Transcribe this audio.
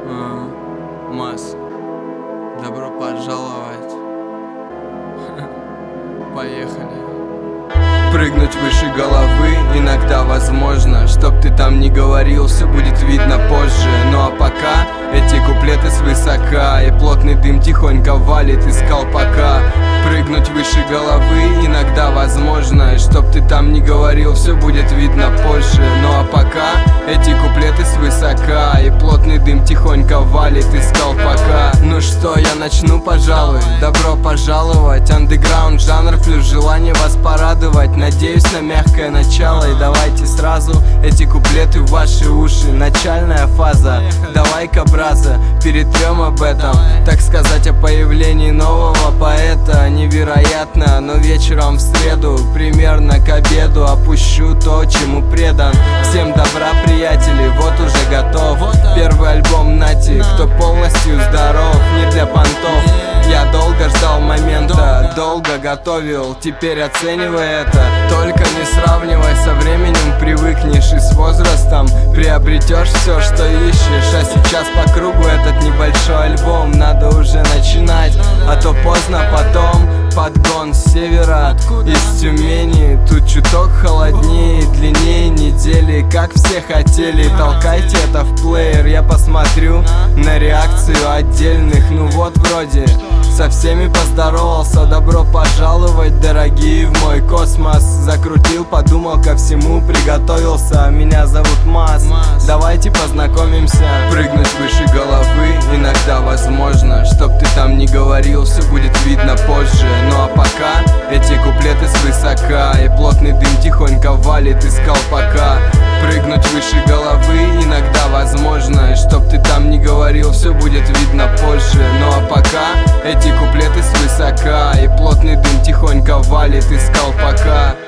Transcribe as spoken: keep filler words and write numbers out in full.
А, Масс, добро пожаловать. Поехали. Прыгнуть выше головы иногда возможно. Чтоб ты там не говорил, все будет видно позже. Ну а пока эти куплеты свысока, и плотный дым тихонько валит из колпака. Прыгнуть выше головы иногда возможно. Чтоб ты там не говорил, все будет видно позже. Ну а пока эти куплеты свысока, и плотный дым тихонько валит из колпака. Ну что, я начну, пожалуй. Добро пожаловать. Андеграунд жанр плюс желание вас порадовать. Надеюсь на мягкое начало. И давайте сразу эти куплеты в ваши уши. Начальная фаза, давай-ка, браза, перетрем об этом. Так сказать, о появлении нового поэта. Невероятно, но вечером в среду, примерно к обеду, опущу то, чему предан. Всем добра, приятели, вот уже готов первый альбом Нати, кто полностью здоров, не для понтов. Я долго ждал момента, долго готовил, теперь оценивай это. Только не сравнивай, со временем привыкнешь, и с возрастом приобретешь все, что ищешь. А сейчас по кругу этот небольшой альбом надо уже начинать, а то поздно потом. Подгон с севера, из Тюмени. Тут чуток холоднее, длиннее недели, как все хотели. Толкайте это в плеер, я посмотрю на реакцию отдельных. Ну вот вроде со всеми поздоровался. Добро пожаловать, дорогие, в мой космос. Закрутил, подумал, ко всему приготовился. Меня зовут Масс, давайте познакомимся. Прыгнуть выше головы иногда возможно. Чтоб ты там не говорил, все будет видно позже. Ну а пока эти куплеты свысока, и плотный дым тихонько валит из колпака. Прыгнуть выше головы иногда возможно. Чтоб ты там не говорил, все будет видно позже. Ну а пока эти куплеты свысока, и плотный дым тихонько валит из колпака.